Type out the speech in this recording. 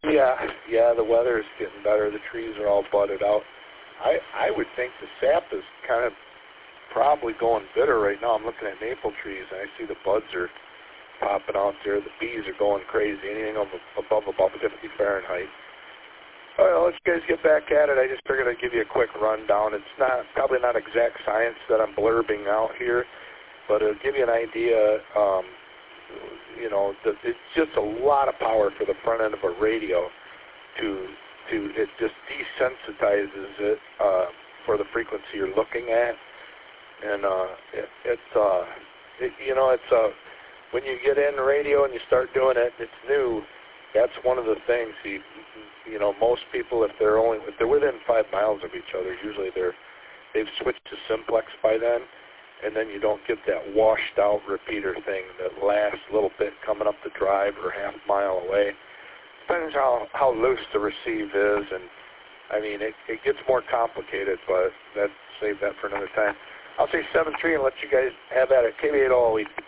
Yeah, the weather is getting better. The trees are all budded out. I would think the sap is kind of probably going bitter right now. I'm looking at maple trees, and I see the buds are popping out there. The bees are going crazy. Anything above about 50 Fahrenheit. All right, let's guys get back at it. I just figured I'd give you a quick rundown. It's probably not exact science that I'm blurbing out here, but it'll give you an idea. It's just a lot of power for the front end of a radio. It just desensitizes it for the frequency you're looking at, and when you get in radio and you start doing it, it's new. That's one of the things. Most people, if they're within 5 miles of each other, usually they've switched to simplex by then, and then you don't get that washed out repeater thing that lasts a little bit coming up the drive or half a mile away. Depends how loose the receive is, and I mean it gets more complicated, but save that for another time. I'll say 7-3 and let you guys have at it. KB8 all week.